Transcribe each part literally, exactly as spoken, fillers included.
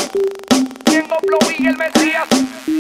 Tengo Flow y el Mesías.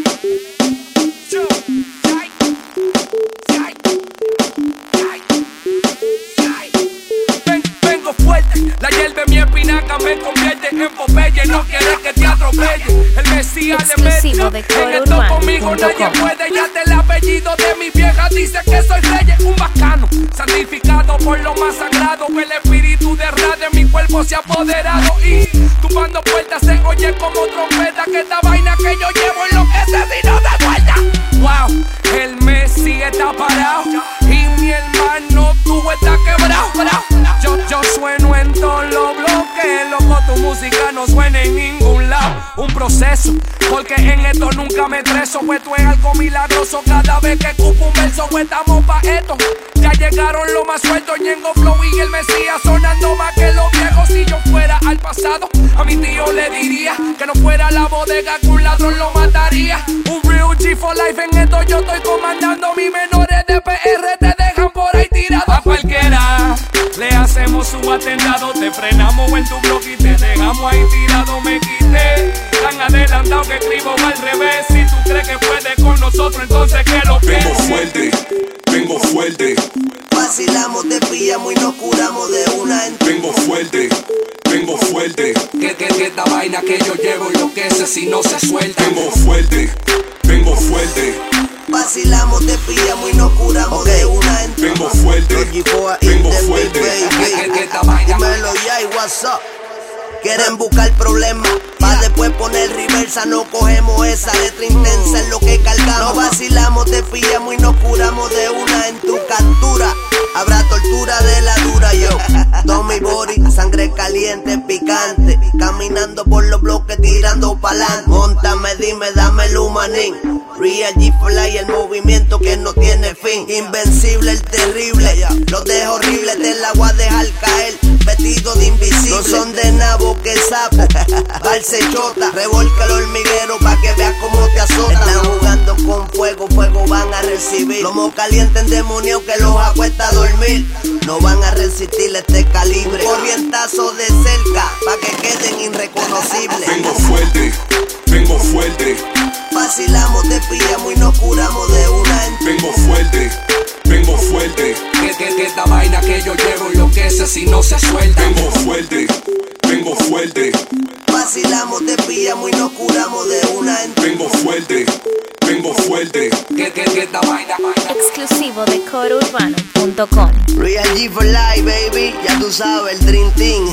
Vengo fuerte, la hiel de mi espinaca me convierte en Popeye. No quieres que te atropelle. El Mesías le mete en esto conmigo, nadie puede. Ya te el apellido de mi vieja dice que soy rey. Un bacano, santificado por lo más sagrado. El espíritu de Ra de mi cuerpo se ha apoderado. Y tumbando puertas se oye como trompeta. Que esta vaina que yo llevo enloquece si no te vuelta. Wow, el Mesías está parado y mi hermano tú estás quebrado. Yo, yo sueno en todos los bloques, loco, tu música no suena en ningún lado. Un proceso, porque en esto nunca me estreso. Pues tú es algo milagroso cada vez que cupo un verso. Pues estamos pa' esto, ya llegaron los más sueltos. Ñengo Flow y el Mesías sonando más que los viejos. Si yo fuera al pasado, a mi tío le diría que no fuera a la bodega, que un ladrón lo mataría. Un real G for life, en esto yo estoy comandando. Mis menores de P R te dejan por ahí tirado. A cualquiera le hacemos su atentado, te frenamos en tu bloque y te dejamos ahí tirado. Me quité tan adelantado que escribo al revés. Si tú crees que puedes con nosotros, entonces que lo pienses. Vengo fuerte, vengo fuerte. Vacilamos, te pillamos y nos curamos de una en... Vengo fuerte, vengo fuerte. Que, que, que esta vaina que yo llevo enloquece si no se suelta. Vengo fuerte, vengo fuerte. Vacilamos, te pillamos y nos curamos okay. de una en... Vengo fuerte, vengo fuerte. Que, que esta vaina... Dímelo ya y what's up. Quieren buscar problemas, pa' después poner reversa. No cogemos esa letra intensa en lo que cargamos. No vacilamos, te pillamos y nos curamos de una en tu captura. Habrá tortura de la dura, yo. Tommy Body, sangre caliente, picante. Caminando por los bloques, tirando pa'lante. Móntame, dime, dame el humanín. Real G for Life, el movimiento que no tiene fin. Invencible, el terrible. Los dejo horribles, te la voy a dejar caer. Vestido de invisible. No son de nabo que sapo. Darse chota, revolca el hormiguero pa' que veas cómo te azota. Están jugando con fuego, fuego van a recibir. Lomo caliente endemoniado que los acuesta a dormir. No van a resistir este calibre. Corrientazo de cerca pa' que queden irreconocibles. Vengo fuerte, vengo fuerte. Vacilamos, te pillamos y nos curamos de una en... Vengo fuerte, vengo fuerte. Que, que, que esta vaina que yo llevo enloquece si no se suelta. Vengo fuerte, vengo fuerte. Vacilamos, te pillamos y nos curamos de una en... Vengo fuerte, vengo fuerte. Que, que, que esta vaina, vaina. Exclusivo de coro urbano punto com. Real G for Life, baby. Ya tú sabes, el Dream Team.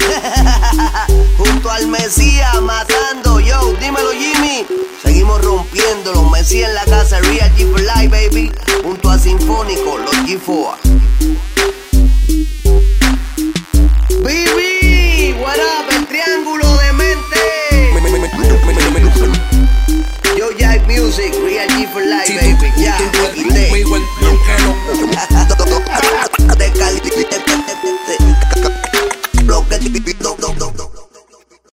Junto al Mesías matando. Yo, dímelo Jimmy. Seguimos rompiendo los Mesías en la casa. Real G for Life, baby. Junto a Sinfónico, los G cuatro.